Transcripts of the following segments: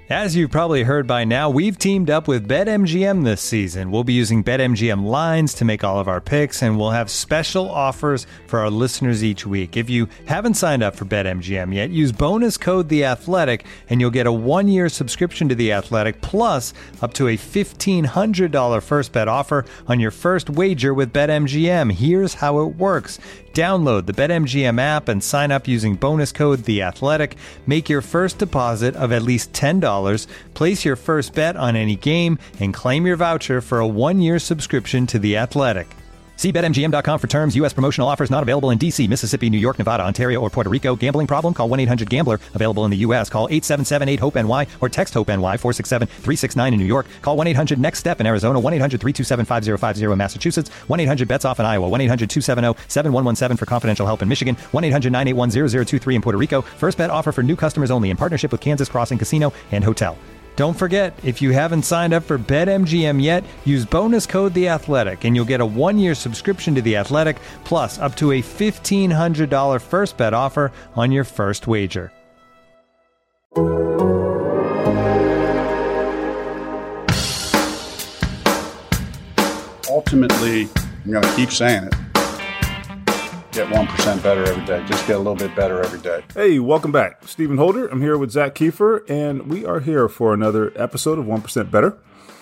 As you've probably heard by now, we've teamed up with BetMGM this season. We'll be using BetMGM lines to make all of our picks, and we'll have special offers for our listeners each week. If you haven't signed up for BetMGM yet, use bonus code The Athletic, and you'll get a 1-year subscription to The Athletic, plus up to a $1,500 first bet offer on your first wager with BetMGM. Here's how it works. Download the BetMGM app and sign up using bonus code The Athletic. Make your first deposit of at least $10. Place your first bet on any game and claim your voucher for a 1-year subscription to The Athletic. See BetMGM.com for terms. U.S. promotional offers not available in D.C., Mississippi, New York, Nevada, Ontario, or Puerto Rico. Gambling problem? Call 1-800-GAMBLER. Available in the U.S. Call 877-8-HOPE-NY or text HOPE-NY 467-369 in New York. Call 1-800-NEXT-STEP in Arizona. 1-800-327-5050 in Massachusetts. 1-800-BETS-OFF in Iowa. 1-800-270-7117 for confidential help in Michigan. 1-800-981-0023 in Puerto Rico. First bet offer for new customers only in partnership with Kansas Crossing Casino and Hotel. Don't forget, if you haven't signed up for BetMGM yet, use bonus code The Athletic, and you'll get a 1-year subscription to The Athletic, plus up to a $1,500 first bet offer on your first wager. Ultimately, I'm going to keep saying it. Get 1% better every day. Just get a little bit better every day. Hey, welcome back. Stephen Holder. I'm here with Zach Kiefer, and we are here for another episode of 1% Better.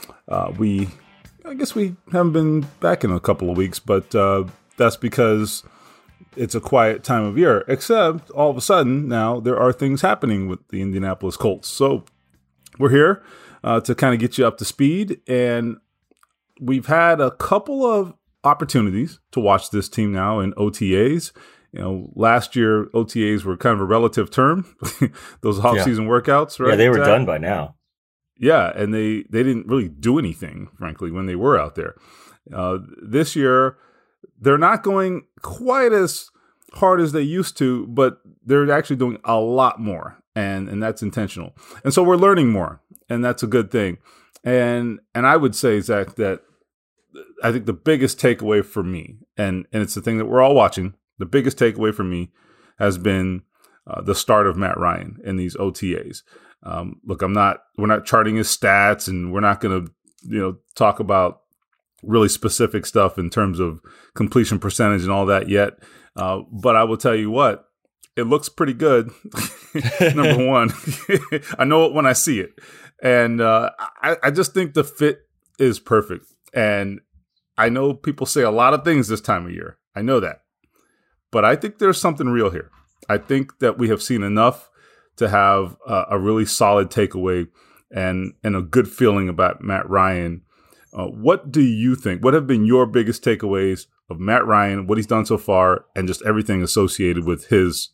I guess we haven't been back in a couple of weeks, but that's because it's a quiet time of year. Except, all of a sudden, now there are things happening with the Indianapolis Colts. So we're here to kind of get you up to speed, and we've had a couple of opportunities to watch this team now in OTAs. You know, last year OTAs were kind of a relative term. Those off-season workouts, right? Yeah, they were done by now. Yeah, and they didn't really do anything, frankly, when they were out there. This year, they're not going quite as hard as they used to, but they're actually doing a lot more, and that's intentional. And so we're learning more, and that's a good thing. And I would say, Zach, that I think the biggest takeaway for me, and it's the thing that we're all watching, the biggest takeaway for me has been the start of Matt Ryan in these OTAs. Look, we're not charting his stats, and we're not going to, talk about really specific stuff in terms of completion percentage and all that yet. But I will tell you what, it looks pretty good. Number one, I know it when I see it. And I just think the fit is perfect. And I know people say a lot of things this time of year. I know that. But I think there's something real here. I think that we have seen enough to have a really solid takeaway and a good feeling about Matt Ryan. What do you think? What have been your biggest takeaways of Matt Ryan, what he's done so far, and just everything associated with his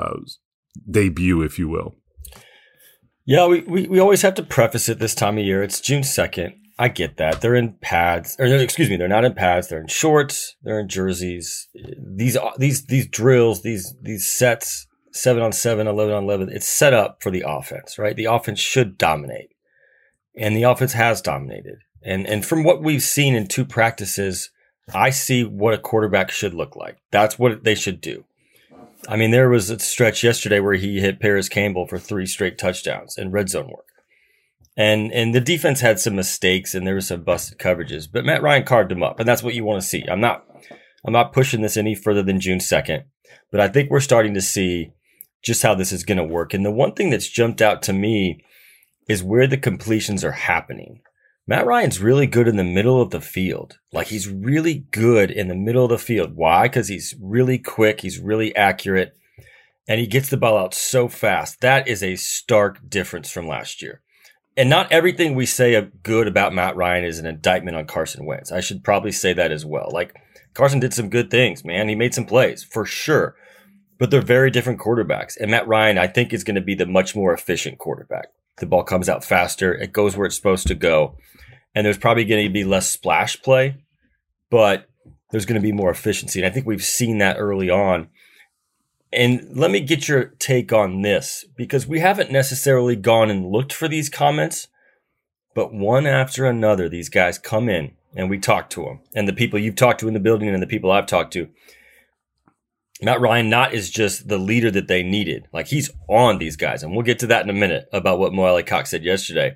debut, if you will? Yeah, we always have to preface it this time of year. It's June 2nd. I get that. They're in pads, they're not in pads. They're in shorts. They're in jerseys. These drills, these sets, 7-on-7, 11-on-11, it's set up for the offense, right? The offense should dominate. And the offense has dominated. And from what we've seen in 2 practices, I see what a quarterback should look like. That's what they should do. I mean, there was a stretch yesterday where he hit Paris Campbell for 3 straight touchdowns in red zone work. And the defense had some mistakes and there were some busted coverages, but Matt Ryan carved him up, and that's what you want to see. I'm not pushing this any further than June 2nd, but I think we're starting to see just how this is going to work. And the one thing that's jumped out to me is where the completions are happening. Matt Ryan's really good in the middle of the field. Like, he's really good in the middle of the field. Why? Because he's really quick. He's really accurate, and he gets the ball out so fast. That is a stark difference from last year. And not everything we say good about Matt Ryan is an indictment on Carson Wentz. I should probably say that as well. Like, Carson did some good things, man. He made some plays, for sure. But they're very different quarterbacks. And Matt Ryan, I think, is going to be the much more efficient quarterback. The ball comes out faster. It goes where it's supposed to go. And there's probably going to be less splash play, but there's going to be more efficiency. And I think we've seen that early on. And let me get your take on this, because we haven't necessarily gone and looked for these comments, but one after another, these guys come in and we talk to them, and the people you've talked to in the building and the people I've talked to. Matt Ryan not is just the leader that they needed. Like, he's on these guys. And we'll get to that in a minute about what Mo Alley-Cox said yesterday.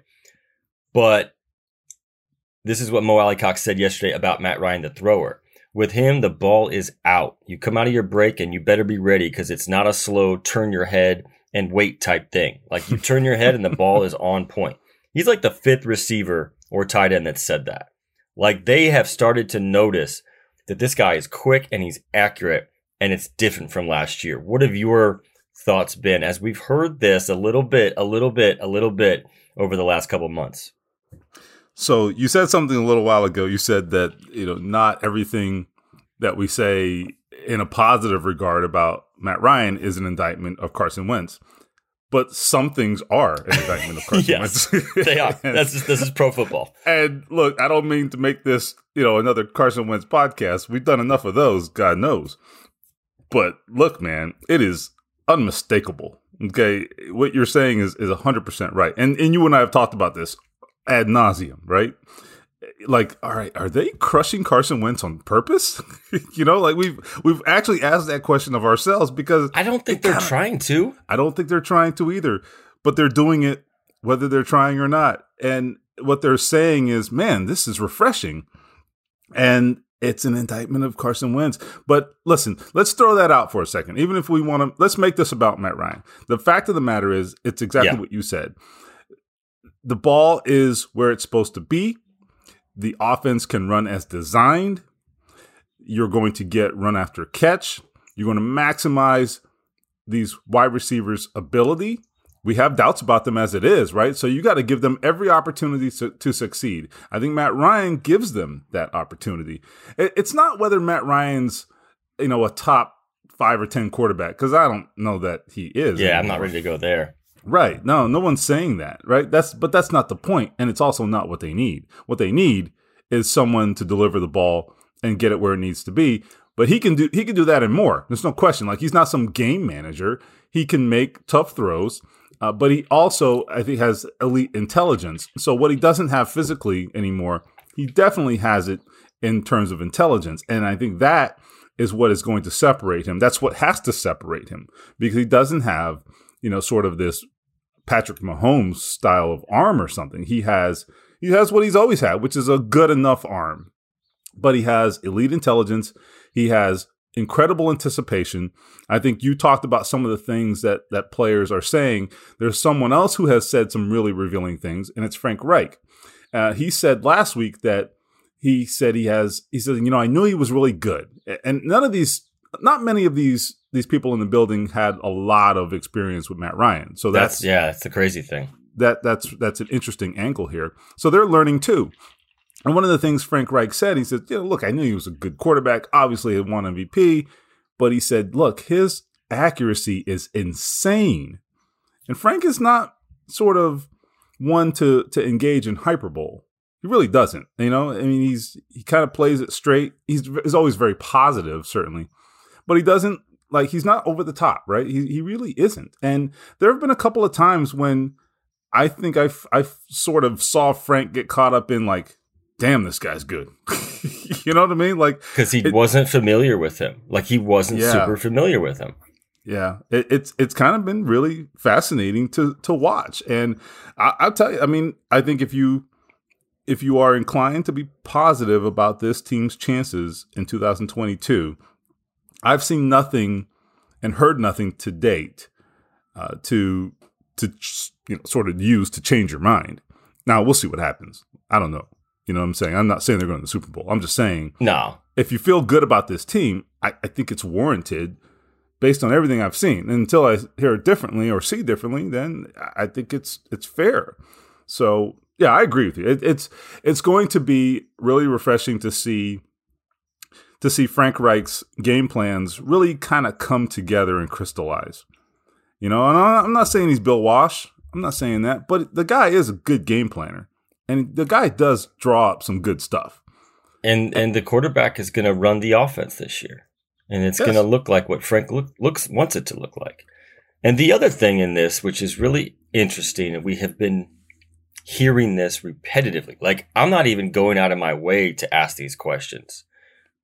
But this is what Mo Alley-Cox said yesterday about Matt Ryan, the thrower. With him, the ball is out. You come out of your break and you better be ready because it's not a slow turn your head and wait type thing. Like, you turn your head and the ball is on point. He's like the fifth receiver or tight end that said that. Like, they have started to notice that this guy is quick and he's accurate, and it's different from last year. What have your thoughts been as we've heard this a little bit over the last couple of months? So you said something a little while ago. You said that, not everything that we say in a positive regard about Matt Ryan is an indictment of Carson Wentz. But some things are an indictment of Carson Yes, Wentz. They are. This is pro football. And look, I don't mean to make this, another Carson Wentz podcast. We've done enough of those, God knows. But look, man, it is unmistakable. Okay, what you're saying is 100% right. And you and I have talked about this ad nauseum, right? Like, all right, are they crushing Carson Wentz on purpose? We've actually asked that question of ourselves because I don't think they're trying to. I don't think they're trying to either, but they're doing it whether they're trying or not. And what they're saying is, man, this is refreshing. And it's an indictment of Carson Wentz. But listen, let's throw that out for a second. Even if we want to, let's make this about Matt Ryan. The fact of the matter is, it's exactly what you said. The ball is where it's supposed to be. The offense can run as designed. You're going to get run after catch. You're going to maximize these wide receivers' ability. We have doubts about them as it is, right? So you got to give them every opportunity to succeed. I think Matt Ryan gives them that opportunity. It's not whether Matt Ryan's, a top 5 or 10 quarterback, because I don't know that he is. Yeah, anymore. I'm not ready to go there. Right. No one's saying that, right? But that's not the point, and it's also not what they need. What they need is someone to deliver the ball and get it where it needs to be. But he can do that and more. There's no question. Like, he's not some game manager. He can make tough throws, but he also, I think, has elite intelligence. So what he doesn't have physically anymore, he definitely has it in terms of intelligence. And I think that is what is going to separate him. That's what has to separate him, because he doesn't have, sort of this Patrick Mahomes style of arm or something. He has what he's always had, which is a good enough arm. But he has elite intelligence. He has incredible anticipation. I think you talked about some of the things that players are saying. There's someone else who has said some really revealing things, and it's Frank Reich. He said last week that he said, I knew he was really good. And not many of these people in the building had a lot of experience with Matt Ryan. So that's the crazy thing. That's an interesting angle here. So they're learning too. And one of the things Frank Reich said, he said, look, I knew he was a good quarterback. Obviously, he won MVP. But he said, look, his accuracy is insane. And Frank is not sort of one to engage in hyperbole. He really doesn't. He kind of plays it straight. He's always very positive, certainly. But he doesn't, he's not over the top, right? He really isn't. And there have been a couple of times when I think I sort of saw Frank get caught up in damn, this guy's good. You know what I mean? Because he wasn't familiar with him. He wasn't super familiar with him. Yeah, it's kind of been really fascinating to watch. And I'll tell you, I think if you are inclined to be positive about this team's chances in 2022, I've seen nothing and heard nothing to date to sort of use to change your mind. Now, we'll see what happens. I don't know. You know what I'm saying? I'm not saying they're going to the Super Bowl. I'm just saying, no. If you feel good about this team, I think it's warranted based on everything I've seen. And until I hear it differently or see differently, then I think it's fair. So, yeah, I agree with you. It's going to be really refreshing to see Frank Reich's game plans really kind of come together and crystallize. And I'm not saying he's Bill Walsh. I'm not saying that. But the guy is a good game planner. And the guy does draw up some good stuff. And the quarterback is going to run the offense this year. And it's going to look like what Frank wants it to look like. And the other thing in this, which is really interesting, and we have been hearing this repetitively. I'm not even going out of my way to ask these questions.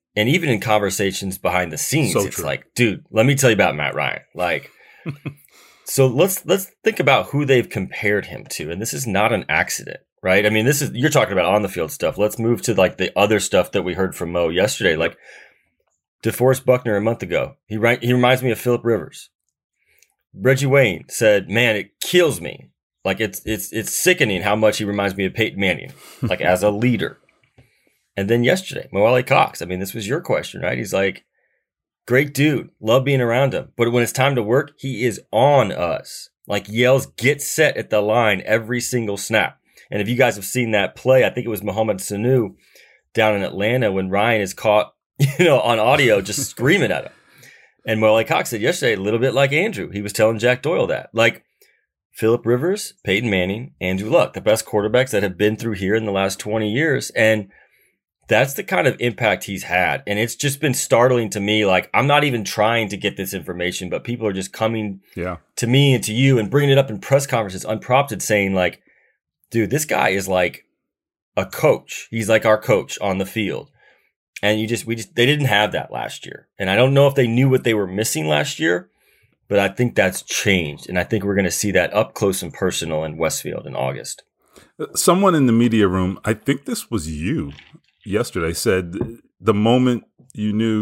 And even in conversations behind the scenes, So it's true. like, dude, let me tell you about Matt Ryan. Like, so let's think about who they've compared him to. And this is not an accident, right? I mean, you're talking about on the field stuff. Let's move to like the other stuff that we heard from Mo yesterday. Like DeForest Buckner a month ago, he reminds me of Phillip Rivers. Reggie Wayne said, man, it kills me. Like it's sickening how much he reminds me of Peyton Manning, like as a leader. And then yesterday, Mo Alley-Cox. I mean, this was your question, right? He's like, great dude, love being around him. But when it's time to work, he is on us. Like yells, get set at the line every single snap. And if you guys have seen that play, I think it was Mohamed Sanu down in Atlanta when Ryan is caught, on audio just screaming at him. And Mo Alley-Cox said yesterday, a little bit like Andrew. He was telling Jack Doyle that. Like Phillip Rivers, Peyton Manning, Andrew Luck, the best quarterbacks that have been through here in the last 20 years. And that's the kind of impact he's had. And it's just been startling to me. Like, I'm not even trying to get this information, but people are just coming to me and to you and bringing it up in press conferences unprompted saying like, dude, this guy is like a coach. He's like our coach on the field. And they didn't have that last year. And I don't know if they knew what they were missing last year, but I think that's changed. And I think we're going to see that up close and personal in Westfield in August. Someone in the media room, I think this was you, yesterday said the moment you knew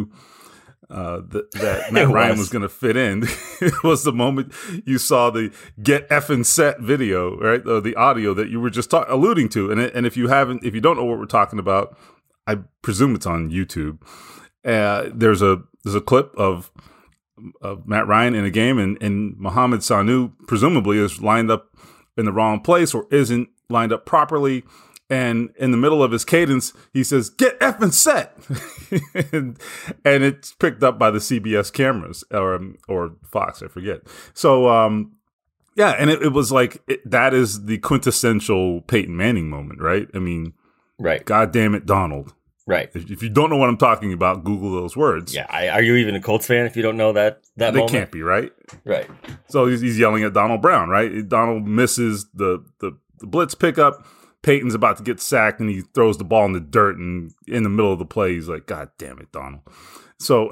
that Matt Ryan was going to fit in was the moment you saw the get effing set video, right? The audio that you were just alluding to. And if you don't know what we're talking about, I presume it's on YouTube. There's a clip of Matt Ryan in a game and Mohamed Sanu presumably is lined up in the wrong place or isn't lined up properly. And in the middle of his cadence, he says, get effing set. and it's picked up by the CBS cameras or Fox, I forget. So, and it was like, that is the quintessential Peyton Manning moment, right? I mean, right. God damn it, Donald. Right. If you don't know what I'm talking about, Google those words. Yeah. Are you even a Colts fan if you don't know that they moment? Can't be, right? Right. So he's yelling at Donald Brown, right? Donald misses the blitz pickup. Peyton's about to get sacked, and he throws the ball in the dirt, and in the middle of the play, he's like, God damn it, Donald. So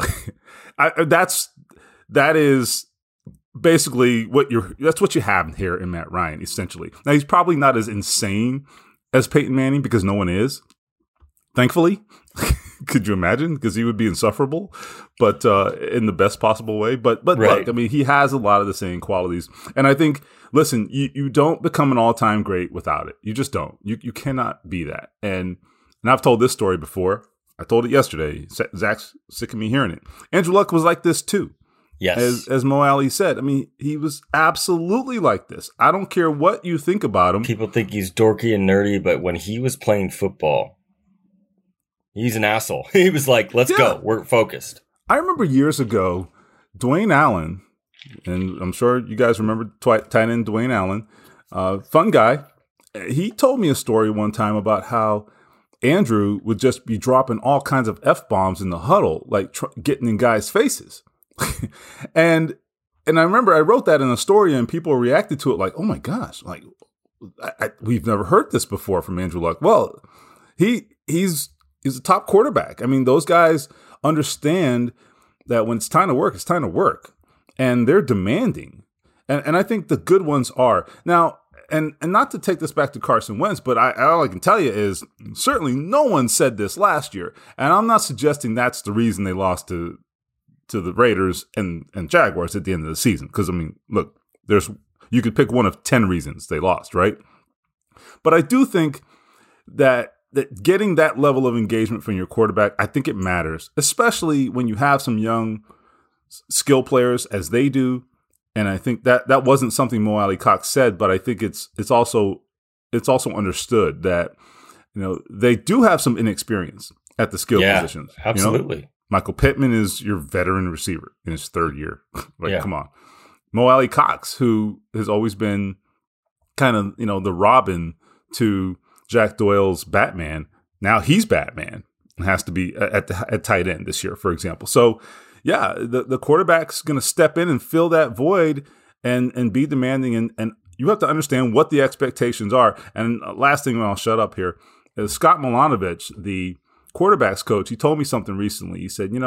that is basically that's what you have here in Matt Ryan, essentially. Now, he's probably not as insane as Peyton Manning because no one is, thankfully. Could you imagine? Because he would be insufferable, but in the best possible way. But right. Look, I mean, he has a lot of the same qualities. And I think, listen, you don't become an all-time great without it. You just don't. You cannot be that. And I've told this story before. I told it yesterday. Zach's sick of me hearing it. Andrew Luck was like this too. Yes. As Mo Alley said, I mean, he was absolutely like this. I don't care what you think about him. People think he's dorky and nerdy, but when he was playing football, he's an asshole. He was like, let's go. We're focused. I remember years ago, Dwayne Allen, and I'm sure you guys remember tight end Dwayne Allen, fun guy. He told me a story one time about how Andrew would just be dropping all kinds of F-bombs in the huddle, like getting in guys' faces. and I remember I wrote that in a story and people reacted to it like, oh my gosh, like we've never heard this before from Andrew Luck. Well, he's a top quarterback. I mean, those guys understand that when it's time to work, it's time to work. And they're demanding. And I think the good ones are. Now, and not to take this back to Carson Wentz, but all I can tell you is certainly no one said this last year. And I'm not suggesting that's the reason they lost to the Raiders and Jaguars at the end of the season. Because, I mean, look, you could pick one of 10 reasons they lost, right? But I do think that getting that level of engagement from your quarterback, I think it matters, especially when you have some young skill players as they do. And I think that wasn't something Mo Alley-Cox said, but I think it's also understood that, they do have some inexperience at the skill positions. Absolutely. Michael Pittman is your veteran receiver in his third year. Come on. Mo Alley-Cox, who has always been kind of, the Robin to Jack Doyle's Batman. Now he's Batman and has to be at tight end this year, for example. So, yeah, the quarterback's going to step in and fill that void and be demanding. And you have to understand what the expectations are. And last thing, and I'll shut up here, is Scott Milanovich, the quarterback's coach, he told me something recently. He said,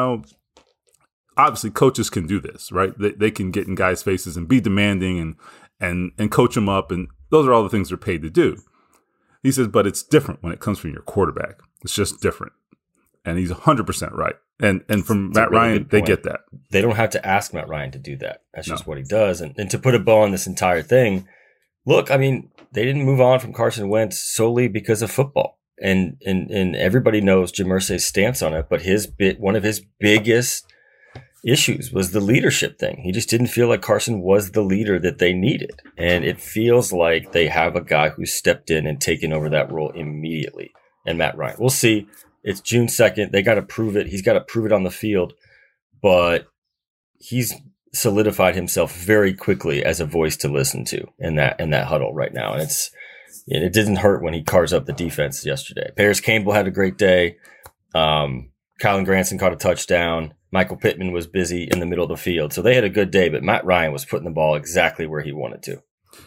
obviously coaches can do this, right? They can get in guys' faces and be demanding and coach them up. And those are all the things they're paid to do. He says, but it's different when it comes from your quarterback. It's just different. And he's 100% right. And from Matt Ryan, they get that. They don't have to ask Matt Ryan to do that. That's just what he does. And to put a bow on this entire thing, look, I mean, they didn't move on from Carson Wentz solely because of football. And everybody knows Jim Irsay's stance on it, but one of his biggest issues was the leadership thing. He just didn't feel like Carson was the leader that they needed. And it feels like they have a guy who stepped in and taken over that role immediately. And Matt Ryan. We'll see. It's June 2nd. They got to prove it. He's got to prove it on the field. But he's solidified himself very quickly as a voice to listen to in that huddle right now. And it didn't hurt when he carves up the defense yesterday. Paris Campbell had a great day. Kylen Granson caught a touchdown. Michael Pittman was busy in the middle of the field. So they had a good day, but Matt Ryan was putting the ball exactly where he wanted to.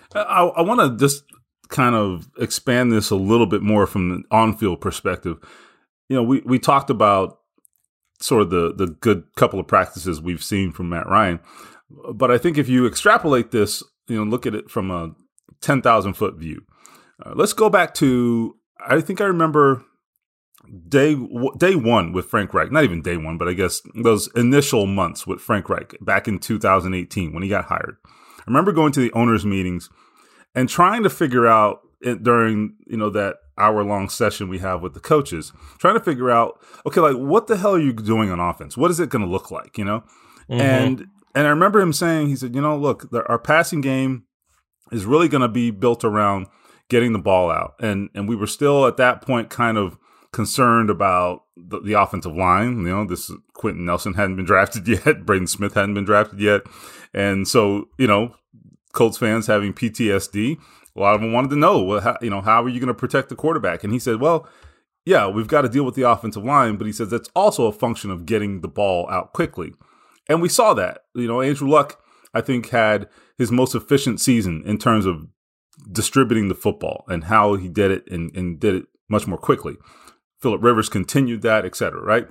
I want to just kind of expand this a little bit more from the on-field perspective. We talked about sort of the good couple of practices we've seen from Matt Ryan. But I think if you extrapolate this, look at it from a 10,000-foot view. Let's go back to, I think I remember day one with Frank Reich. Not even day one, but I guess those initial months with Frank Reich back in 2018 when he got hired. I remember going to the owners' meetings and trying to figure out during, that hour-long session we have with the coaches, trying to figure out, okay, like, what the hell are you doing on offense? What is it going to look like, Mm-hmm. And I remember him saying, he said, look, our passing game is really going to be built around getting the ball out. And we were still at that point kind of concerned about the offensive line. This Quentin Nelson hadn't been drafted yet. Braden Smith hadn't been drafted yet. And so, Colts fans having PTSD, a lot of them wanted to know, how are you going to protect the quarterback? And he said, well, yeah, we've got to deal with the offensive line, but he says that's also a function of getting the ball out quickly. And we saw that. Andrew Luck, I think, had his most efficient season in terms of distributing the football and how he did it and did it much more quickly. Phillip Rivers continued that, et cetera, right?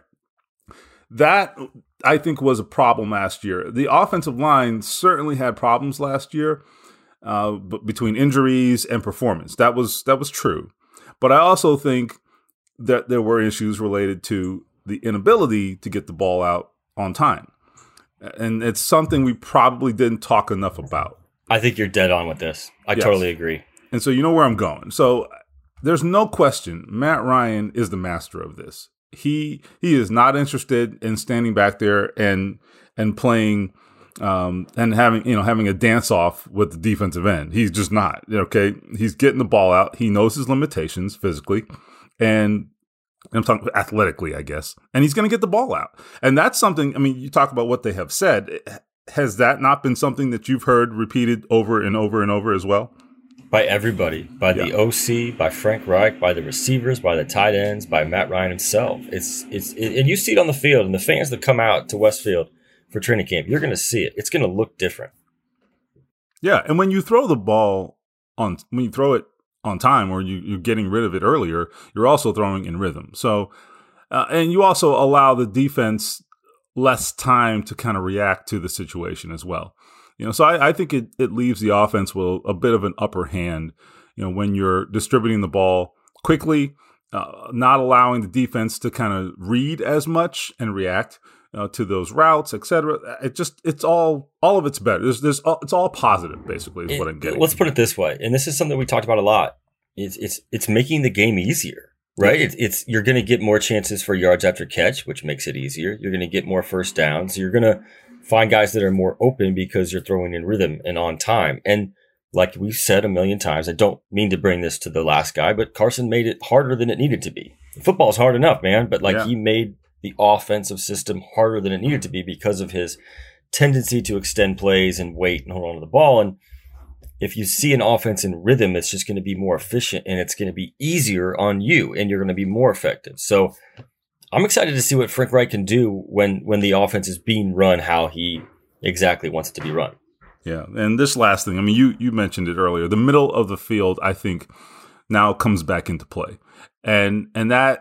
That, I think, was a problem last year. The offensive line certainly had problems last year, but between injuries and performance. That was true. But I also think that there were issues related to the inability to get the ball out on time. And it's something we probably didn't talk enough about. I think you're dead on with this. I totally agree. And so you know where I'm going. So there's no question Matt Ryan is the master of this. He is not interested in standing back there and playing and having a dance off with the defensive end. He's just not. Okay, he's getting the ball out. He knows his limitations physically, and I'm talking athletically, I guess. And he's going to get the ball out. And that's something. I mean, you talk about what they have said. Has that not been something that you've heard repeated over and over and over as well? By everybody, by the OC, by Frank Reich, by the receivers, by the tight ends, by Matt Ryan himself. And you see it on the field, and the fans that come out to Westfield for training camp, you're going to see it. It's going to look different. Yeah, and when you throw the ball when you throw it on time, or you're getting rid of it earlier, you're also throwing in rhythm. So, and you also allow the defense less time to kind of react to the situation as well. So I think it leaves the offense with a bit of an upper hand, when you're distributing the ball quickly, not allowing the defense to kind of read as much and react to those routes, et cetera. It's all of it's better. It's all positive, basically, is what I'm getting. Let's put it this way, and this is something we talked about a lot. It's making the game easier, right? It's you're going to get more chances for yards after catch, which makes it easier. You're going to get more first downs. You're going to find guys that are more open because you're throwing in rhythm and on time. And like we've said a million times, I don't mean to bring this to the last guy, but Carson made it harder than it needed to be. Football's hard enough, man, but he made the offensive system harder than it needed to be because of his tendency to extend plays and wait and hold on to the ball. And if you see an offense in rhythm, it's just going to be more efficient and it's going to be easier on you and you're going to be more effective. So I'm excited to see what Frank Reich can do when the offense is being run how he exactly wants it to be run. Yeah, and this last thing, I mean, you mentioned it earlier. The middle of the field, I think, now comes back into play. And that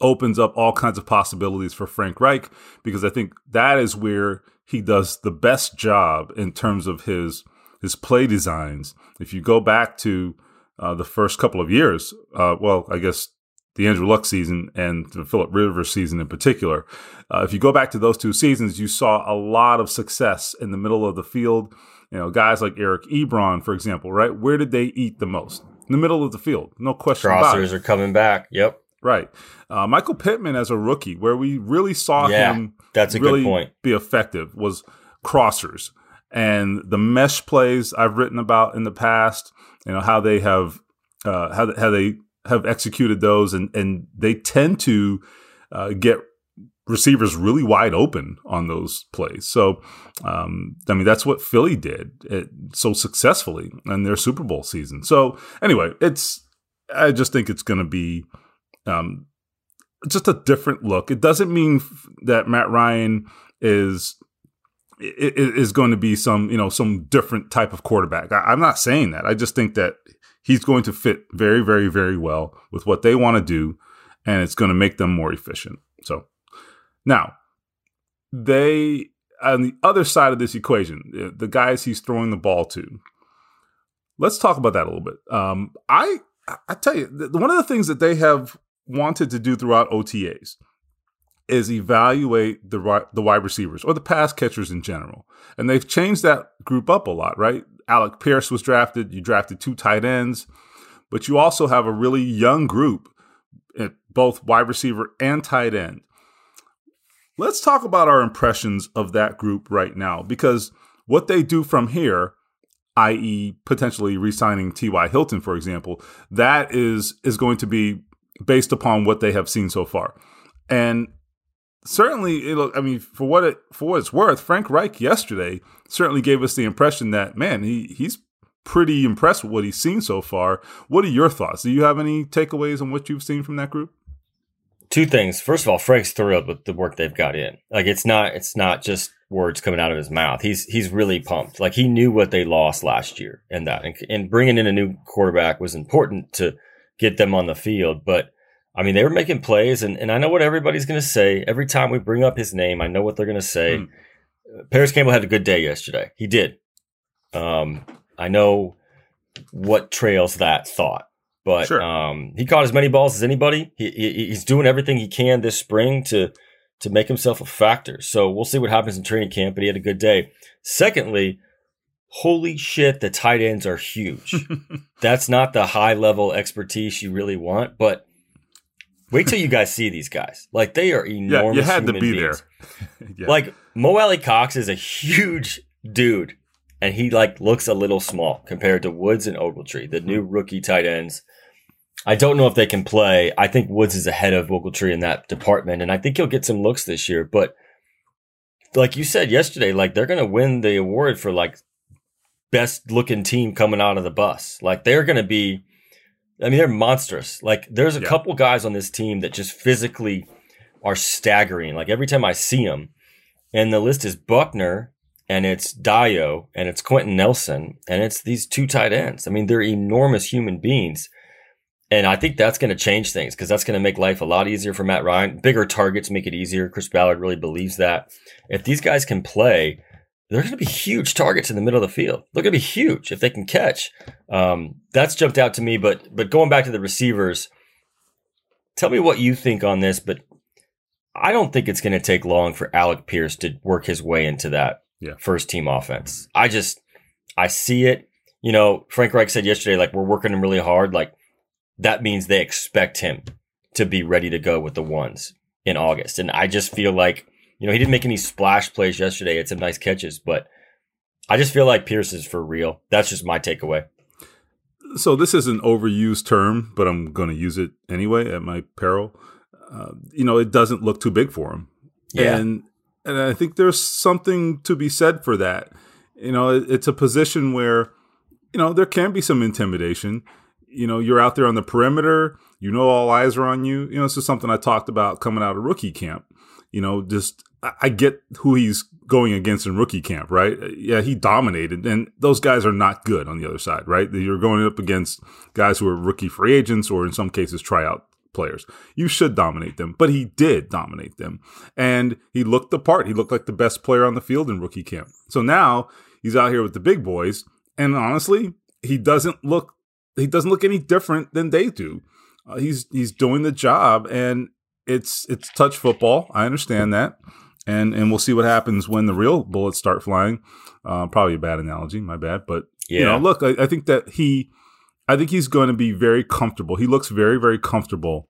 opens up all kinds of possibilities for Frank Reich, because I think that is where he does the best job in terms of his play designs. If you go back to the first couple of years, I guess the Andrew Luck season and the Phillip Rivers season in particular, if you go back to those two seasons, you saw a lot of success in the middle of the field. Guys like Eric Ebron, for example, right? Where did they eat the most? In the middle of the field. No question about it. Crossers are coming back. Yep. Right. Michael Pittman as a rookie, where we really saw him that's a good point. Be effective, was crossers. And the mesh plays I've written about in the past, how they have how they have executed those, and they tend to get receivers really wide open on those plays. So, that's what Philly did so successfully in their Super Bowl season. So anyway, I just think it's going to be just a different look. It doesn't mean that Matt Ryan is going to be some different type of quarterback. I'm not saying that. I just think that he's going to fit very, very, very well with what they want to do, and it's going to make them more efficient. So now, they, on the other side of this equation, the guys he's throwing the ball to, let's talk about that a little bit. I tell you, one of the things that they have wanted to do throughout OTAs is evaluate the wide receivers or the pass catchers in general. And they've changed that group up a lot, right? Alec Pierce was drafted. You drafted 2 tight ends, but you also have a really young group at both wide receiver and tight end. Let's talk about our impressions of that group right now, because what they do from here, i.e. potentially re-signing T.Y. Hilton, for example, that is going to be based upon what they have seen so far. And certainly, for what it's worth, Frank Reich yesterday certainly gave us the impression that, man, he's pretty impressed with what he's seen so far. What are your thoughts? Do you have any takeaways on what you've seen from that group? 2 things. First of all, Frank's thrilled with the work they've got in. Like, it's not just words coming out of his mouth. He's really pumped. Like, he knew what they lost last year, and bringing in a new quarterback was important to get them on the field. But they were making plays, and I know what everybody's going to say. Every time we bring up his name, I know what they're going to say. Paris Campbell had a good day yesterday. He did. I know what trails that thought. But sure. He caught as many balls as anybody. He's doing everything he can this spring to make himself a factor. So we'll see what happens in training camp, but he had a good day. Secondly, holy shit, the tight ends are huge. That's not the high-level expertise you really want, but wait till you guys see these guys. Like, they are enormous. You had to be beings. There. Yeah. Like, Mo Alley Cox is a huge dude, and he looks a little small compared to Woods and Ogletree, the new rookie tight ends. I don't know if they can play. I think Woods is ahead of Ogletree in that department, and I think he'll get some looks this year. But like you said yesterday, they're going to win the award for best looking team coming out of the bus. They're going to be, they're monstrous. There's a couple guys on this team that just physically are staggering. Every time I see them, and the list is Buckner, and it's Dio, and it's Quentin Nelson, and it's these 2 tight ends. They're enormous human beings. And I think that's going to change things, because that's going to make life a lot easier for Matt Ryan. Bigger targets make it easier. Chris Ballard really believes that. If these guys can play, they're going to be huge targets in the middle of the field. They're going to be huge if they can catch. That's jumped out to me. But going back to the receivers, tell me what you think on this. But I don't think it's going to take long for Alec Pierce to work his way into that first team offense. I see it. Frank Reich said yesterday, we're working him really hard. That means they expect him to be ready to go with the ones in August. And I just feel he didn't make any splash plays yesterday. Had some nice catches, but I just feel like Pierce is for real. That's just my takeaway. So this is an overused term, but I'm going to use it anyway at my peril. It doesn't look too big for him. Yeah. And I think there's something to be said for that. It's a position where, there can be some intimidation. You're out there on the perimeter, all eyes are on you. This is something I talked about coming out of rookie camp. I get who he's going against in rookie camp, right? Yeah, he dominated, and those guys are not good on the other side, right? You're going up against guys who are rookie free agents or in some cases tryout players. You should dominate them. But he did dominate them. And he looked the part. He looked like the best player on the field in rookie camp. So now he's out here with the big boys. And honestly, he doesn't look any different than they do. He's doing the job, and it's touch football. I understand that. And we'll see what happens when the real bullets start flying. Probably a bad analogy, my bad. But look, I think that he's going to be very comfortable. He looks very, very comfortable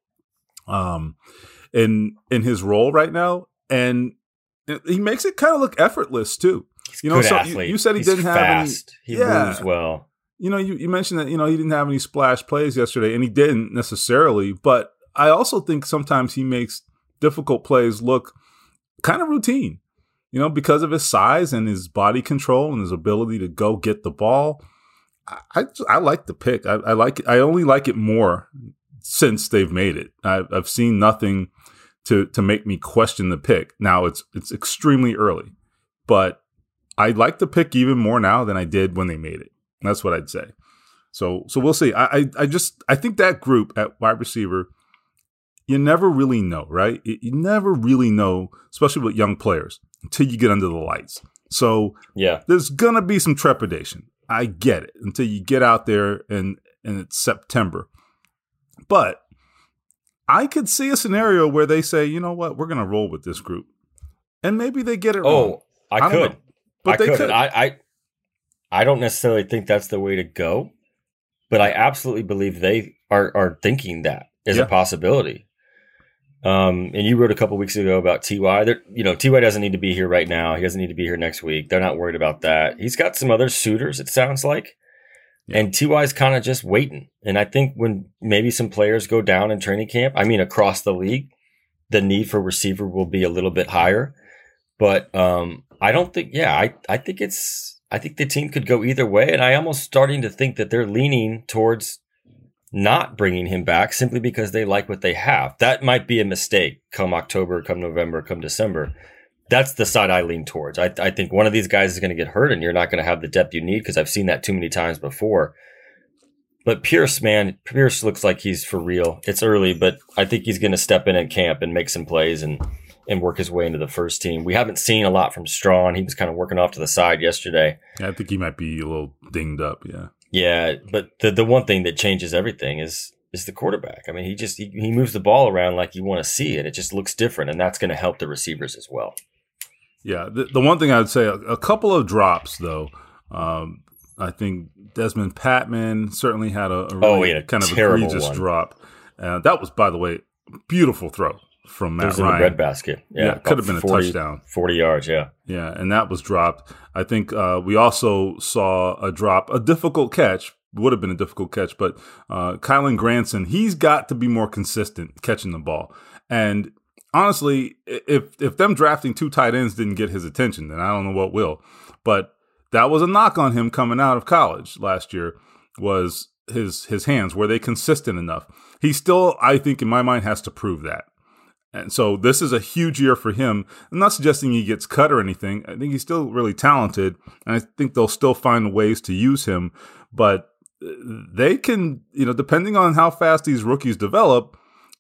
in his role right now, and he makes it kind of look effortless too. He's a good athlete. You said he's didn't fast. have any. He moves well. You mentioned that he didn't have any splash plays yesterday, and he didn't necessarily. But I also think sometimes he makes difficult plays look kind of routine, because of his size and his body control and his ability to go get the ball. I like the pick. I like it. I only like it more since they've made it. I've seen nothing to make me question the pick. Now it's extremely early, but I like the pick even more now than I did when they made it. That's what I'd say. So we'll see. I think that group at wide receiver, you never really know, right? You never really know, especially with young players, until you get under the lights. So there's going to be some trepidation. I get it until you get out there and it's September. But I could see a scenario where they say, you know what, we're going to roll with this group. And maybe they get it wrong. Oh, I could. But they could. I don't necessarily think that's the way to go, but I absolutely believe they are thinking that is a possibility. And you wrote a couple weeks ago about T.Y. T.Y. doesn't need to be here right now. He doesn't need to be here next week. They're not worried about that. He's got some other suitors, it sounds like. Yeah. And T.Y.'s kind of just waiting. And I think when maybe some players go down in training camp, across the league, the need for receiver will be a little bit higher. But I don't think, I think the team could go either way. And I almost starting to think that they're leaning towards not bringing him back simply because they like what they have. That might be a mistake come October, come November, come December. That's the side I lean towards. I think one of these guys is going to get hurt and you're not going to have the depth you need because I've seen that too many times before. But Pierce looks like he's for real. It's early, but I think he's going to step in at camp and make some plays and work his way into the first team. We haven't seen a lot from Strawn. He was kind of working off to the side yesterday. Yeah, I think he might be a little dinged up, yeah. Yeah, but the one thing that changes everything is the quarterback. I mean, he moves the ball around like you want to see it. It just looks different, and that's going to help the receivers as well. Yeah, the one thing I would say, a couple of drops, though. I think Desmond Patman certainly had a really kind of egregious drop. That was, by the way, beautiful throw from Matt Ryan. It was in the breadbasket. Yeah, it could have been a touchdown. 40 yards, yeah. Yeah, and that was dropped. I think we also saw a drop, a difficult catch, would have been a difficult catch, but Kylen Granson, he's got to be more consistent catching the ball. And honestly, if them drafting two tight ends didn't get his attention, then I don't know what will. But that was a knock on him coming out of college last year, was his hands. Were they consistent enough? He still, I think, in my mind, has to prove that. And so this is a huge year for him. I'm not suggesting he gets cut or anything. I think he's still really talented, and I think they'll still find ways to use him. But they can, depending on how fast these rookies develop,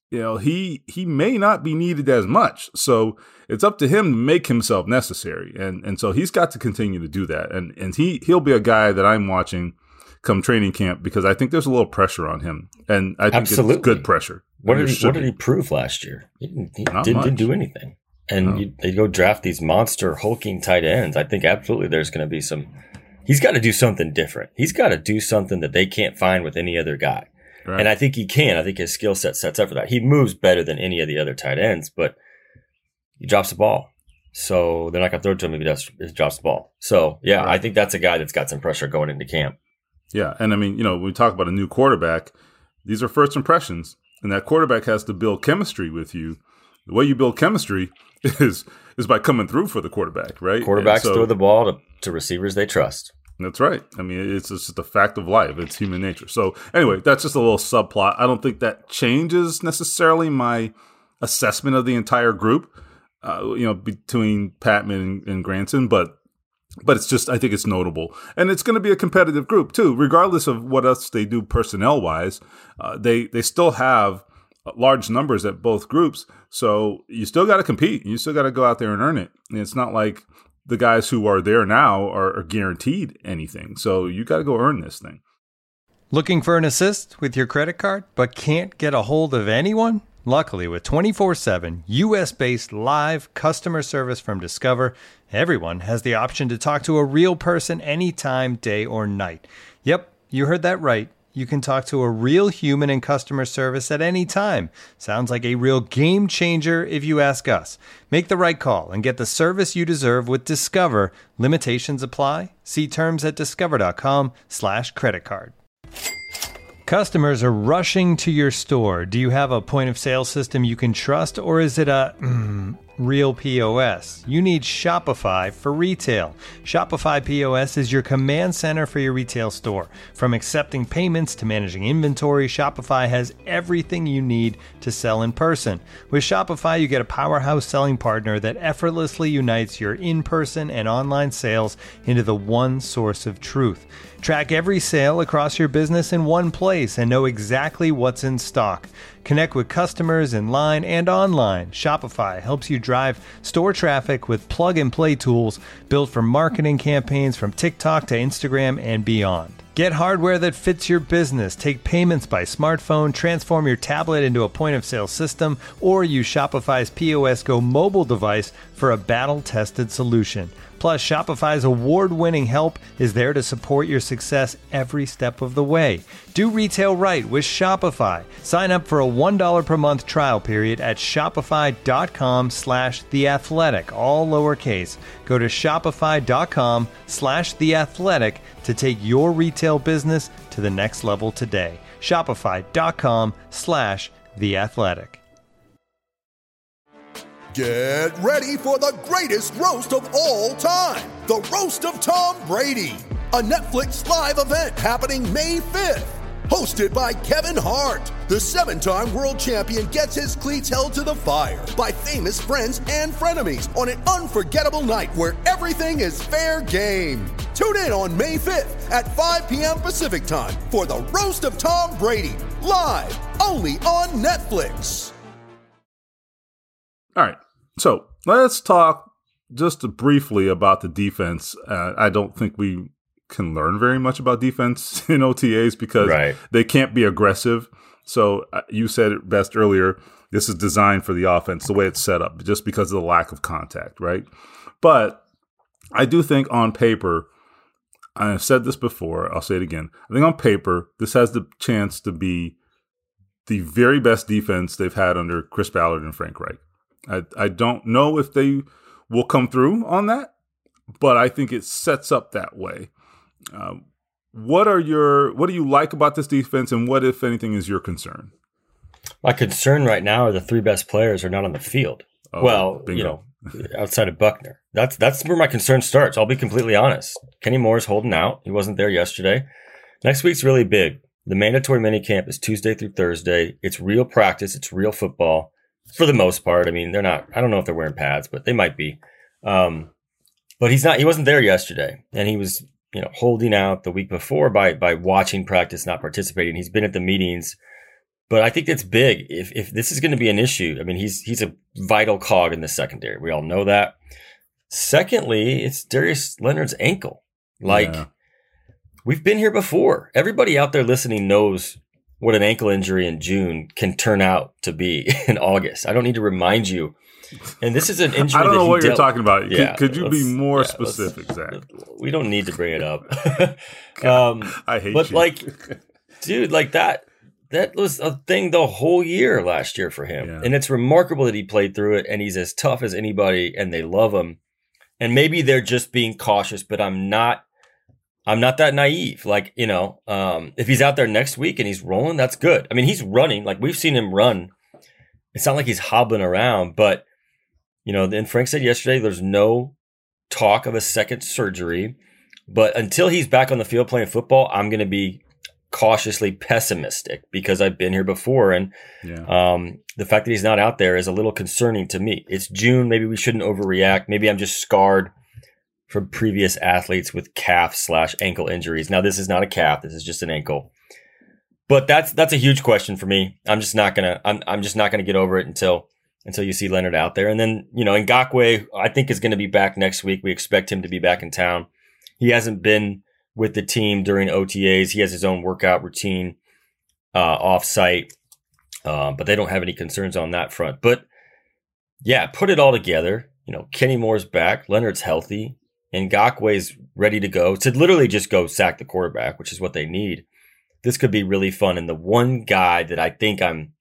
he may not be needed as much. So it's up to him to make himself necessary. And so he's got to continue to do that. And he'll be a guy that I'm watching come training camp because I think there's a little pressure on him. And I think it's good pressure. What did he prove last year? He didn't do anything. And they go draft these monster hulking tight ends. I think absolutely there's going to be he's got to do something different. He's got to do something that they can't find with any other guy. Right. And I think he can. I think his skill set sets up for that. He moves better than any of the other tight ends, but he drops the ball. So they're not going to throw it to him if he drops the ball. So, yeah, right. I think that's a guy that's got some pressure going into camp. Yeah, and I mean, when we talk about a new quarterback, these are first impressions, and that quarterback has to build chemistry with you. The way you build chemistry is by coming through for the quarterback, right? Quarterbacks throw the ball to receivers they trust. That's right. I mean, it's just a fact of life. It's human nature. So anyway, that's just a little subplot. I don't think that changes necessarily my assessment of the entire group, between Patman and Granson, but it's just, I think it's notable. And it's going to be a competitive group too, regardless of what else they do personnel wise. They still have large numbers at both groups. So you still got to compete. You still got to go out there and earn it. And it's not like the guys who are there now are guaranteed anything. So you got to go earn this thing. Looking for an assist with your credit card, but can't get a hold of anyone? Luckily, with 24/7 U.S.-based live customer service from Discover, everyone has the option to talk to a real person anytime, day or night. Yep, you heard that right. You can talk to a real human in customer service at any time. Sounds like a real game changer if you ask us. Make the right call and get the service you deserve with Discover. Limitations apply. See terms at discover.com/creditcard. Customers are rushing to your store. Do you have a point of sale system you can trust, or is it a real POS? You need Shopify for retail. Shopify POS is your command center for your retail store. From accepting payments to managing inventory, Shopify has everything you need to sell in person. With Shopify, you get a powerhouse selling partner that effortlessly unites your in-person and online sales into the one source of truth. Track every sale across your business in one place and know exactly what's in stock. Connect with customers in line and online. Shopify helps you drive store traffic with plug-and-play tools built for marketing campaigns from TikTok to Instagram and beyond. Get hardware that fits your business. Take payments by smartphone, transform your tablet into a point-of-sale system, or use Shopify's POS Go mobile device for a battle-tested solution. Plus, Shopify's award-winning help is there to support your success every step of the way. Do retail right with Shopify. Sign up for a $1 per month trial period at shopify.com/theathletic, all lowercase. Go to shopify.com/theathletic to take your retail business to the next level today. Shopify.com/theathletic. Get ready for the greatest roast of all time, the Roast of Tom Brady, a Netflix live event happening May 5th. Hosted by Kevin Hart, the 7-time world champion gets his cleats held to the fire by famous friends and frenemies on an unforgettable night where everything is fair game. Tune in on May 5th at 5 p.m. Pacific time for the Roast of Tom Brady, live only on Netflix. All right, so let's talk just briefly about the defense. I don't think we can learn very much about defense in OTAs because they can't be aggressive. So you said it best earlier. This is designed for the offense, the way it's set up, just because of the lack of contact, right? But I do think on paper, I've said this before, I'll say it again. I think on paper, this has the chance to be the very best defense they've had under Chris Ballard and Frank Reich. I don't know if they will come through on that, but I think it sets up that way. What do you like about this defense, and what, if anything, is your concern? My concern right now are the three best players are not on the field. Bingo. Outside of Buckner. That's where my concern starts. I'll be completely honest. Kenny Moore's holding out. He wasn't there yesterday. Next week's really big. The mandatory minicamp is Tuesday through Thursday. It's real practice. It's real football. For the most part, I mean, they're not. I don't know if they're wearing pads, but they might be. But he's not. He wasn't there yesterday, and he was, holding out the week before by watching practice, not participating. He's been at the meetings, but I think that's big. If this is going to be an issue, I mean, he's a vital cog in the secondary. We all know that. Secondly, it's Darius Leonard's ankle. We've been here before. Everybody out there listening knows what an ankle injury in June can turn out to be in August. I don't need to remind you. And this is an injury. I don't know what you're talking about. Could you be more specific, Zach? We don't need to bring it up. I hate but you. Dude, that was a thing the whole year last year for him. Yeah. And it's remarkable that he played through it, and he's as tough as anybody, and they love him. And maybe they're just being cautious, but I'm not that naive. If he's out there next week and he's rolling, that's good. I mean, he's running. We've seen him run. It's not like he's hobbling around, but, then Frank said yesterday, there's no talk of a second surgery. But until he's back on the field playing football, I'm going to be cautiously pessimistic because I've been here before. And the fact that he's not out there is a little concerning to me. It's June. Maybe we shouldn't overreact. Maybe I'm just scarred from previous athletes with calf/ankle injuries. Now, this is not a calf. This is just an ankle. But that's a huge question for me. I'm just not gonna get over it until you see Leonard out there. And then, Ngakoue, I think, is going to be back next week. We expect him to be back in town. He hasn't been with the team during OTAs. He has his own workout routine off-site, but they don't have any concerns on that front. But, yeah, put it all together. Kenny Moore's back. Leonard's healthy. Ngakoue's ready to go to literally just go sack the quarterback, which is what they need. This could be really fun. And the one guy that I think I'm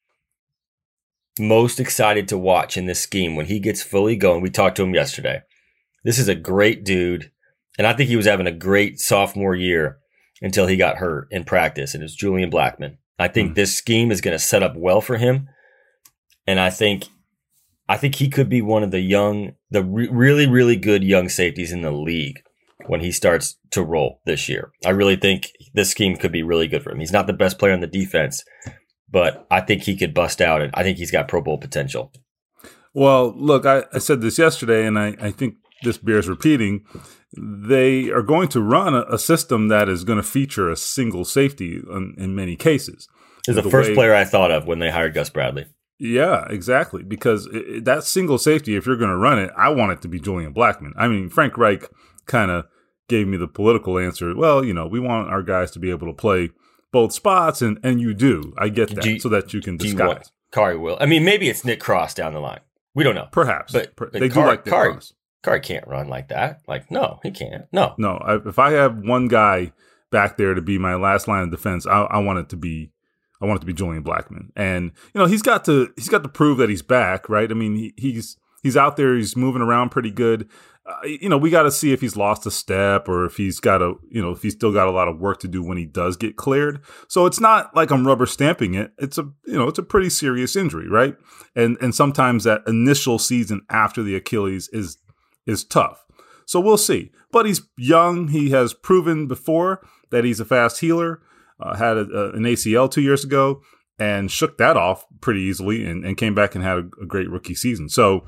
most excited to watch in this scheme when he gets fully going, we talked to him yesterday. This is a great dude, and I think he was having a great sophomore year until he got hurt in practice, and it was Julian Blackmon. I think this scheme is going to set up well for him, and I think he could be one of the really, really good young safeties in the league when he starts to roll this year. I really think this scheme could be really good for him. He's not the best player on the defense, but I think he could bust out, and I think he's got Pro Bowl potential. Well, look, I said this yesterday, and I think this bears repeating. They are going to run a system that is going to feature a single safety in many cases. He's the first player I thought of when they hired Gus Bradley. Yeah, exactly. Because that single safety, if you're going to run it, I want it to be Julian Blackmon. I mean, Frank Reich kind of gave me the political answer. Well, we want our guys to be able to play both spots, and you do. I get that, so that you can disguise. Kari will. I mean, maybe it's Nick Cross down the line. We don't know. Perhaps. But they do like Nick Cross. Kari can't run like that. No, he can't. No. If I have one guy back there to be my last line of defense, I want it to be Julian Blackmon. And, he's got to prove that he's back, right? I mean, he's out there. He's moving around pretty good. We got to see if he's lost a step or if he's got if he's still got a lot of work to do when he does get cleared. So it's not like I'm rubber stamping it. It's a pretty serious injury, right? And sometimes that initial season after the Achilles is tough. So we'll see. But he's young. He has proven before that he's a fast healer. Had an ACL 2 years ago and shook that off pretty easily and came back and had a great rookie season. So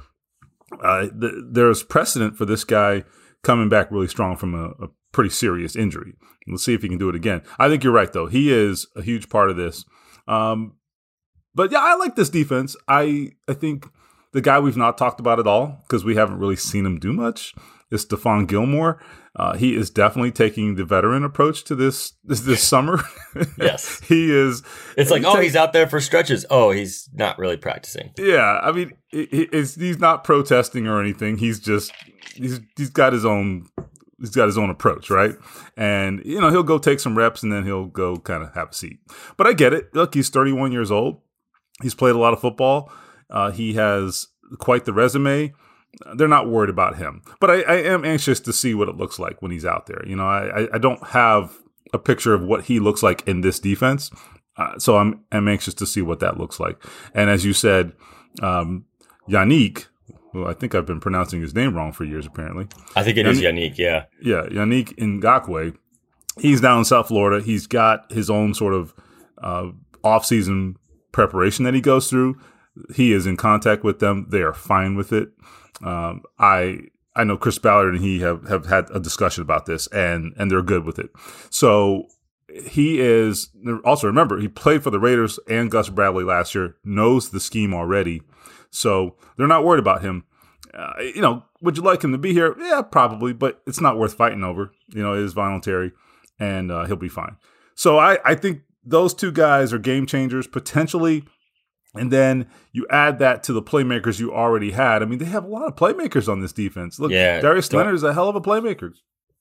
there's precedent for this guy coming back really strong from a pretty serious injury. Let's see if he can do it again. I think you're right, though. He is a huge part of this. But yeah, I like this defense. I think the guy we've not talked about at all, because we haven't really seen him do much, is Stephon Gilmore. He is definitely taking the veteran approach to this summer. Yes. He is. It's like, he's out there for stretches. Oh, he's not really practicing. Yeah. I mean, he's not protesting or anything. He's got his own approach, right? And, he'll go take some reps and then he'll go kind of have a seat. But I get it. Look, he's 31 years old. He's played a lot of football. He has quite the resume. They're not worried about him. But I am anxious to see what it looks like when he's out there. I don't have a picture of what he looks like in this defense. So I'm anxious to see what that looks like. And as you said, Yannick, well, I think I've been pronouncing his name wrong for years, apparently. I think it is Yannick, yeah. Yeah, Yannick Ngakoue. He's down in South Florida. He's got his own sort of off-season preparation that he goes through. He is in contact with them. They are fine with it. I know Chris Ballard and he have had a discussion about this, and they're good with it. So he is also, remember, he played for the Raiders and Gus Bradley last year, knows the scheme already. So they're not worried about him. Would you like him to be here? Yeah, probably, but it's not worth fighting over. It is voluntary, and he'll be fine. So I think those two guys are game changers potentially. And then you add that to the playmakers you already had. I mean, they have a lot of playmakers on this defense. Look, Darius Leonard is a hell of a playmaker.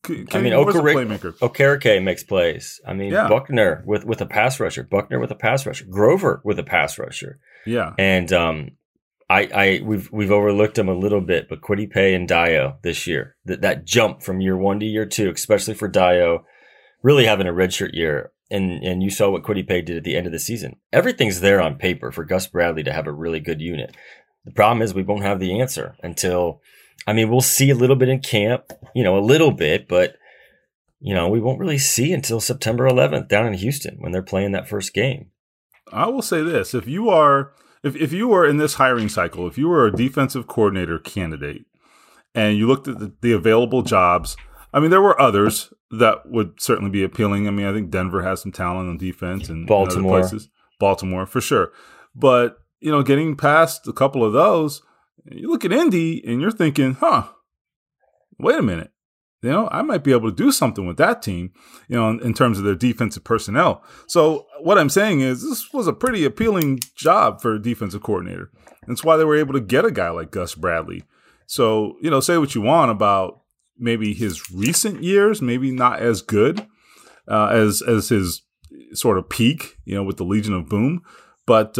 Okereke makes plays. I mean, yeah. Buckner with a pass rusher. Grover with a pass rusher. Yeah. And we've overlooked them a little bit, but Kwity Paye and Dio this year, that jump from year 1 to year 2, especially for Dio, really having a redshirt year. And you saw what Kwity Paye did at the end of the season. Everything's there on paper for Gus Bradley to have a really good unit. The problem is we won't have the answer until, we'll see a little bit in camp, a little bit, but, we won't really see until September 11th down in Houston when they're playing that first game. I will say this. If you are in this hiring cycle, if you were a defensive coordinator candidate and you looked at the available jobs, I mean, there were others that would certainly be appealing. I mean, I think Denver has some talent on defense and Baltimore. other places. Baltimore, for sure. But, getting past a couple of those, you look at Indy and you're thinking, wait a minute. I might be able to do something with that team, in terms of their defensive personnel. So what I'm saying is this was a pretty appealing job for a defensive coordinator. That's why they were able to get a guy like Gus Bradley. So, say what you want about maybe his recent years, maybe not as good as his sort of peak, with the Legion of Boom. But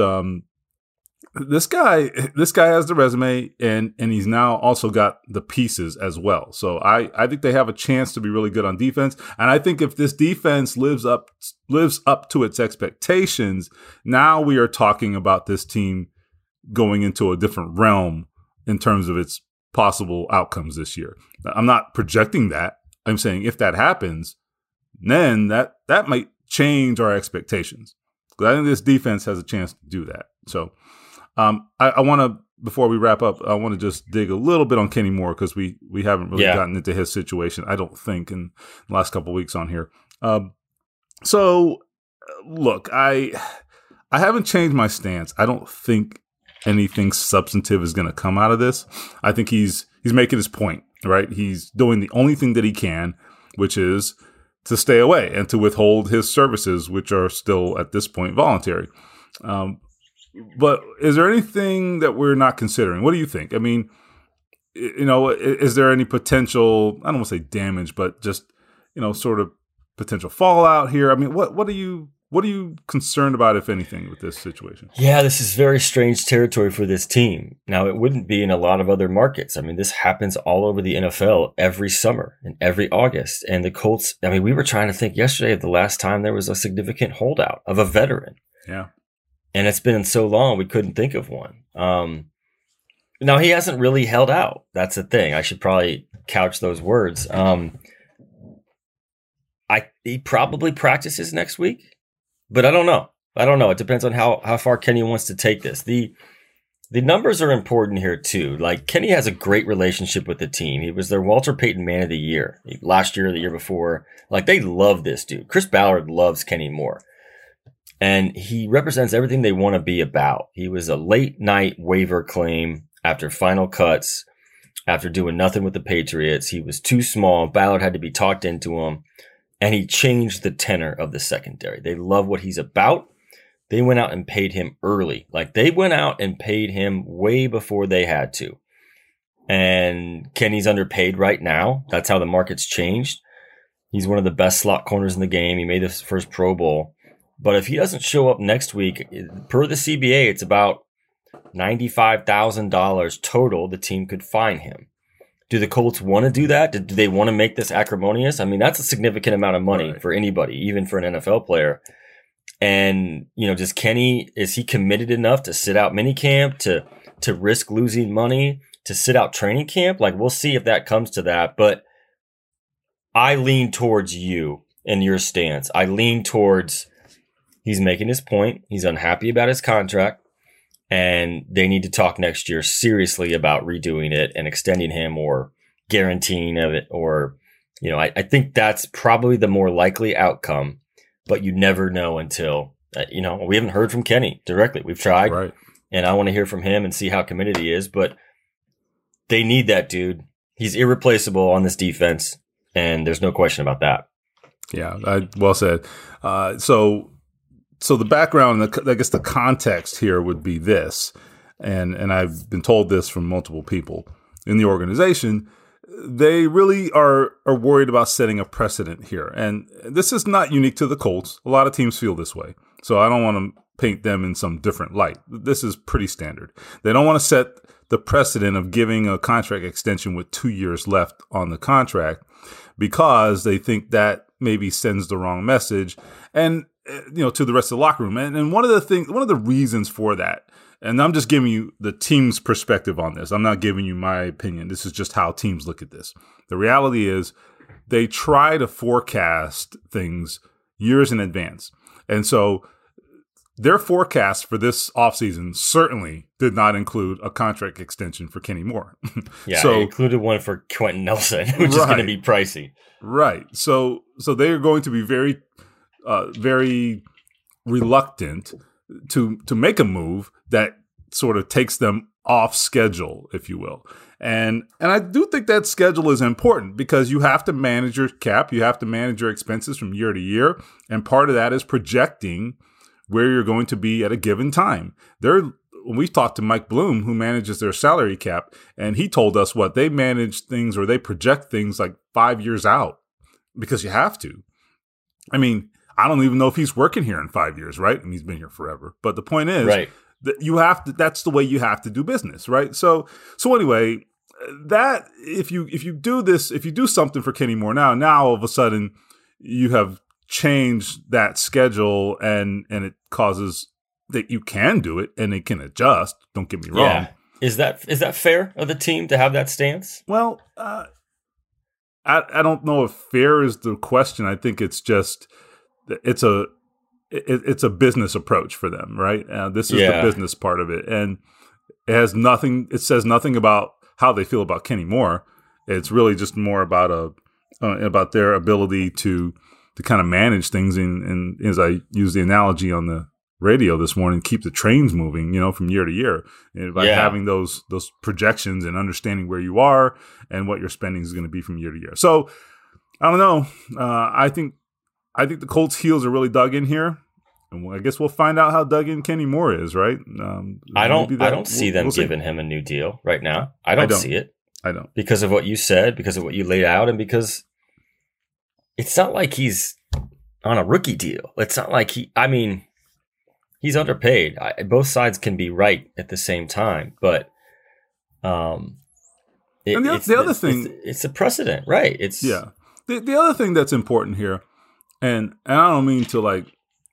this guy has the resume, and he's now also got the pieces as well. So I think they have a chance to be really good on defense. And I think if this defense lives up to its expectations, now we are talking about this team going into a different realm in terms of its possible outcomes this year. I'm not projecting that. I'm saying if that happens, then that might change our expectations. Because I think this defense has a chance to do that. So I want to, before we wrap up, I want to just dig a little bit on Kenny Moore because we haven't really gotten into his situation, I don't think, in the last couple of weeks on here. So, look, I haven't changed my stance. I don't think anything substantive is going to come out of this. I think he's making his point, right? He's doing the only thing that he can, which is to stay away and to withhold his services, which are still at this point voluntary. But is there anything that we're not considering? What do you think? I mean, is there any potential, I don't want to say damage, but just, sort of potential fallout here? I mean, what are you concerned about, if anything, with this situation? Yeah, this is very strange territory for this team. Now, it wouldn't be in a lot of other markets. I mean, this happens all over the NFL every summer and every August. And the Colts, I mean, we were trying to think yesterday of the last time there was a significant holdout of a veteran. Yeah. And it's been so long, we couldn't think of one. Now, he hasn't really held out. That's the thing. I should probably couch those words. He probably practices next week, but I don't know. It depends on how far Kenny wants to take this. The numbers are important here, too. Like, Kenny has a great relationship with the team. He was their Walter Payton Man of the Year last year, the year before. Like, they love this dude. Chris Ballard loves Kenny Moore. And he represents everything they want to be about. He was a late night waiver claim after final cuts, after doing nothing with the Patriots. He was too small. Ballard had to be talked into him. And he changed the tenor of the secondary. They love what he's about. They went out and paid him early. Like, they went out and paid him way before they had to. And Kenny's underpaid right now. That's how the market's changed. He's one of the best slot corners in the game. He made his first Pro Bowl. But if he doesn't show up next week, per the CBA, it's about $95,000 total the team could fine him. Do the Colts want to do that? Do they want to make this acrimonious? I mean, that's a significant amount of money for anybody, even for an NFL player. And, does Kenny, is he committed enough to sit out minicamp, to risk losing money, to sit out training camp? Like, we'll see if that comes to that. But I lean towards you and your stance. I lean towards he's making his point. He's unhappy about his contract. And they need to talk next year seriously about redoing it and extending him or guaranteeing of it. Or, I think that's probably the more likely outcome. But you never know until, we haven't heard from Kenny directly. We've tried. Right. And I want to hear from him and see how committed he is. But they need that dude. He's irreplaceable on this defense. And there's no question about that. Yeah, well said. So the background, I guess the context here would be this, and I've been told this from multiple people in the organization. They really are worried about setting a precedent here. And this is not unique to the Colts. A lot of teams feel this way. So I don't want to paint them in some different light. This is pretty standard. They don't want to set the precedent of giving a contract extension with 2 years left on the contract because they think that maybe sends the wrong message. And to the rest of the locker room. And one of the reasons for that, and I'm just giving you the team's perspective on this. I'm not giving you my opinion. This is just how teams look at this. The reality is they try to forecast things years in advance. And so their forecast for this offseason certainly did not include a contract extension for Kenny Moore. Yeah, so, it included one for Quentin Nelson, which is going to be pricey. Right. So they are going to be very, very reluctant to make a move that sort of takes them off schedule, if you will. And I do think that schedule is important because you have to manage your cap, you have to manage your expenses from year to year, and part of that is projecting where you're going to be at a given time. We've talked to Mike Bloom, who manages their salary cap, and he told us they manage things or they project things like 5 years out because you have to. I mean, I don't even know if he's working here in 5 years, right? I mean, he's been here forever. But the point is, right, that you have to. That's the way you have to do business, right? So anyway, that if you do this, if you do something for Kenny Moore now all of a sudden you have changed that schedule, and it causes that you can do it and it can adjust. Don't get me wrong. Yeah. Is that fair of the team to have that stance? Well, I don't know if fair is the question. I think it's just it's a business approach for them, right? This is the business part of it, and it has nothing. It says nothing about how they feel about Kenny Moore. It's really just more about about their ability to kind of manage things, and as I use the analogy on the radio this morning, keep the trains moving, from year to year, and by having those projections and understanding where you are and what your spending is going to be from year to year. So I don't know. I think the Colts' heels are really dug in here, and I guess we'll find out how dug in Kenny Moore is, right? I don't see them giving him a new deal right now. I don't see it. I don't, because of what you said, because of what you laid out, and because it's not like he's on a rookie deal. It's not like he's underpaid. Both sides can be right at the same time, but the other thing, it's a precedent, right? The other thing that's important here, and I don't mean to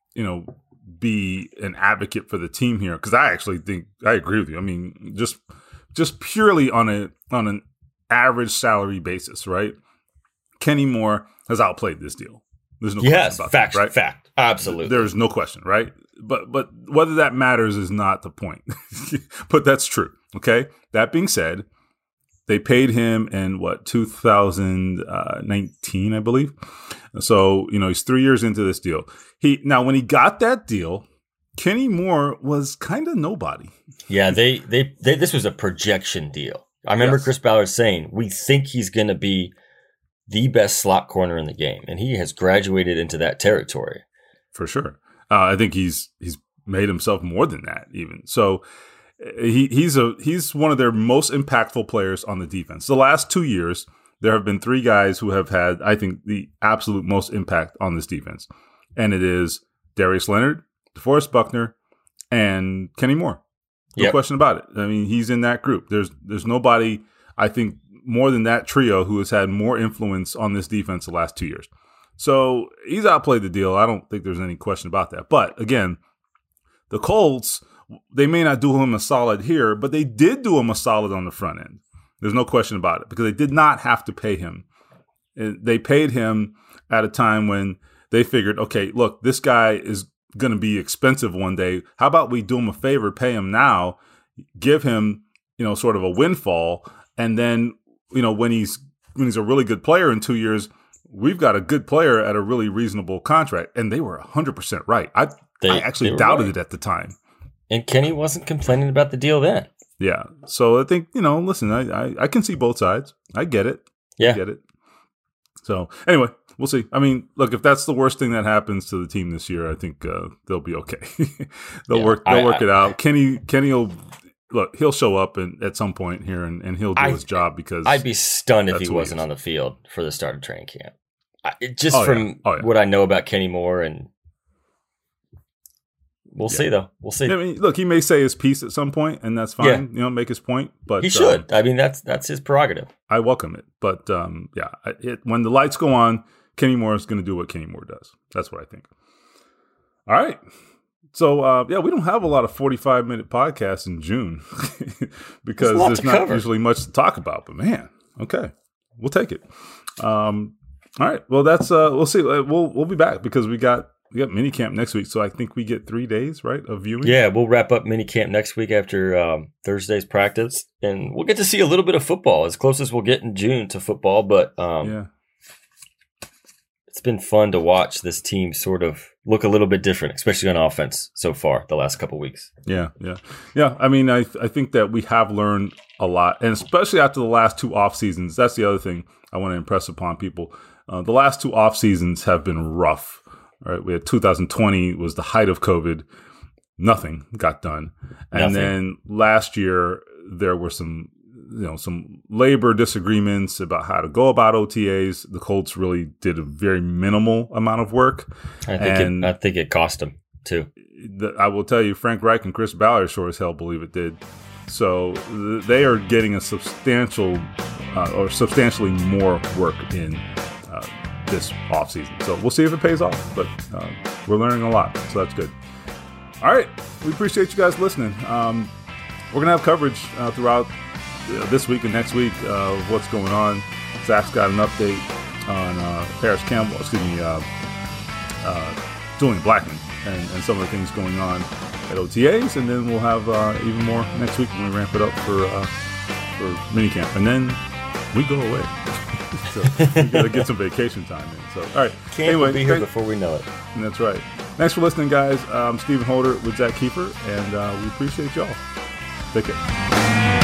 be an advocate for the team here, because I actually think I agree with you. I mean, just purely on an average salary basis, right? Kenny Moore has outplayed this deal. There's no question about that, right? Fact, absolutely. There's no question, right? But whether that matters is not the point. But that's true. Okay. That being said, they paid him in 2019, I believe. So he's 3 years into this deal. When he got that deal, Kenny Moore was kind of nobody. Yeah, they this was a projection deal. I remember Chris Ballard saying, we think he's going to be the best slot corner in the game, and he has graduated into that territory. For sure. I think he's made himself more than that even. So he's one of their most impactful players on the defense. The last 2 years, there have been three guys who have had, I think, the absolute most impact on this defense. And it is Darius Leonard, DeForest Buckner, and Kenny Moore. No question about it. I mean, he's in that group. There's nobody, I think, more than that trio who has had more influence on this defense the last 2 years. So he's outplayed the deal. I don't think there's any question about that. But again, the Colts, they may not do him a solid here, but they did do him a solid on the front end. There's no question about it, because they did not have to pay him. They paid him at a time when they figured, okay, look, this guy is going to be expensive one day. How about we do him a favor, pay him now, give him, sort of a windfall, and then, when he's a really good player in 2 years, we've got a good player at a really reasonable contract. And they were 100% right. I actually doubted it at the time. And Kenny wasn't complaining about the deal then. Yeah. So I think, listen, I can see both sides. I get it. Yeah. I get it. So anyway, we'll see. I mean, look, if that's the worst thing that happens to the team this year, I think they'll be okay. They'll work it out. Kenny will. Look, he'll show up at some point here, and he'll do his job, because I'd be stunned if he wasn't on the field for the start of training camp. From what I know about Kenny Moore, and we'll see, though. We'll see. I mean, look, he may say his piece at some point, and that's fine. Make his point, but he should. I mean, that's his prerogative. I welcome it, but when the lights go on, Kenny Moore is going to do what Kenny Moore does. That's what I think. All right. So, we don't have a lot of 45-minute podcasts in June because there's not usually much to talk about. But, man, okay, we'll take it. All right, well, that's we'll see. We'll be back because we got We got minicamp next week, so I think we get 3 days, right, of viewing? Yeah, we'll wrap up minicamp next week after Thursday's practice, and we'll get to see a little bit of football, as close as we'll get in June to football. But it's been fun to watch this team sort of look a little bit different, especially on offense so far the last couple of weeks. Yeah. I mean, I think that we have learned a lot, and especially after the last 2 off seasons. That's the other thing I want to impress upon people. The last 2 off seasons have been rough. Right, we had 2020 was the height of COVID. Nothing got done, and then last year there were some labor disagreements about how to go about OTAs. The Colts really did a very minimal amount of work. I think it cost them too. I will tell you, Frank Reich and Chris Ballard sure as hell believe it did. So they are getting a substantially more work in this offseason. So we'll see if it pays off, but we're learning a lot, so that's good. All right, we appreciate you guys listening. We're going to have coverage throughout this week and next week of what's going on. Zach's got an update on Paris Campbell, Julian Blackman and some of the things going on at OTAs, and then we'll have even more next week when we ramp it up for minicamp, and then we go away. So we got to get some vacation time in. So, all right. Camp will be here before we know it. That's right. Thanks for listening, guys. I'm Stephen Holder with Zach Kiefer, and we appreciate y'all. Take care.